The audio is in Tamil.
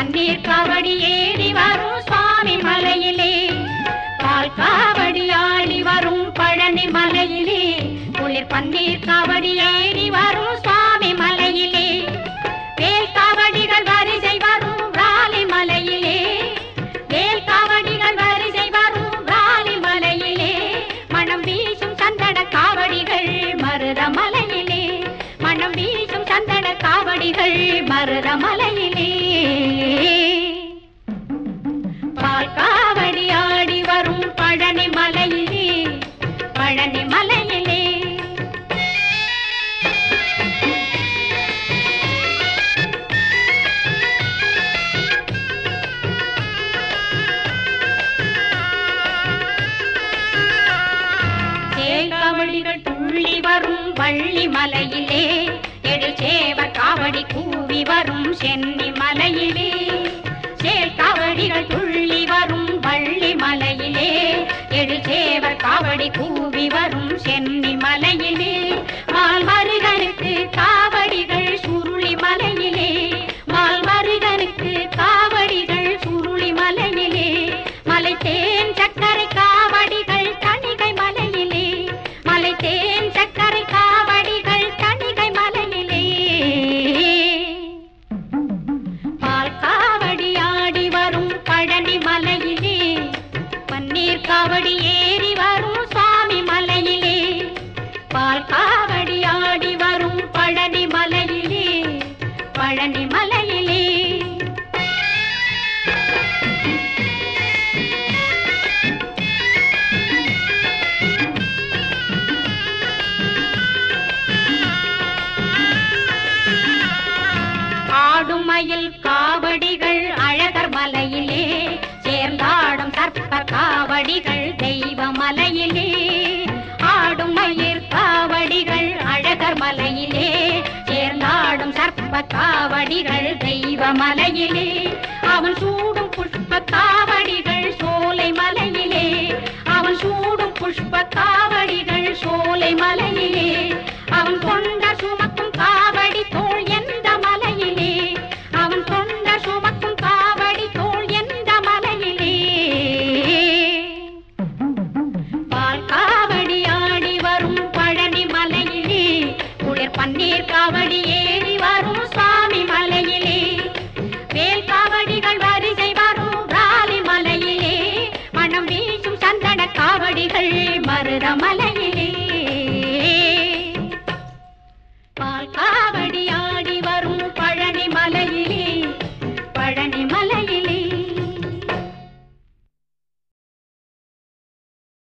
பன்னீர் காவடி ஏறி வரும் சுவாமி மலையிலே பால் காவடி ஆடி வரும் பழனி மலையிலே குளிர் பன்னீர் காவடி ஏறி வரும் சுவாமி மலையிலே வேல் காவடிகள் வரிசை வரும் ராலி மலையிலே வேல் காவடிகள் வரிசை வரும் ராலி மலையிலே மனம் வீசும் சந்தன காவடிகள் மருத மலையிலே மனம் வீசும் சந்தன காவடிகள் மருத மலையிலே பால் காவடி ஆடி வரும் பழனி மலையிலே பழனி மலையிலே காவடிகள் துள்ளி வரும் வள்ளி மலையிலே எழுச்சேவர் காவடி கூவி வரும் சென்னி மலையிலே சேல் காவடிகள் துள்ளி வரும் வள்ளி மலையிலே எழுச்சேவர் காவடி கூவி வரும் சென்னி மலையிலே மால்மருகனுக்கு காவடிகள் சுருளி மலையிலே மால்மருகனுக்கு காவடிகள் சுருளி மலையிலே மலை தேன் சக்கரை காவடிகள் தணிகை மலையிலே மலை தேன் சக்கரை காவடிகள் தணிகை மலையிலே பால் காவடி ஆடி வரும் பழனி மலையிலே பன்னீர் காவடி ஏறி வரும் சுவாமி மலையிலே பால் காவடி ஆடி வரும் பழனி மலையிலே பழனி மலையிலே ஆடுமயில் காவடிகள் அழகர் மலையிலே சேர்ந்தாடும் சர்ப்ப காவடிகள் தெய்வ மலையிலே ஆடுமயிர் காவடிகள் அழகர் மலையிலே சேர்ந்தாடும் சர்ப்ப காவடிகள் தெய்வ மலையிலே அவன் சூடும் புஷ்ப காவடிகள் சோலை மலையிலே அவன் சூடும் புஷ்ப காவடிகள் சோலை மலையிலே அவன் கொண்ட சுமக்கும் காவடி தோள் எந்த மலையிலே அவன் கொண்ட சுமக்கும் காவடி தோள் எந்த மலையிலே பால் காவடி ஆடி வரும் பழனி மலையிலே குளிர் பன்னீர் காவடி ஏறி வரும் சுவாமி மலையிலே வேல் காவடிகள் வரிசை வரும் ராலி மலையிலே மனம் வீசும் சந்தன காவடிகள் மருத மலை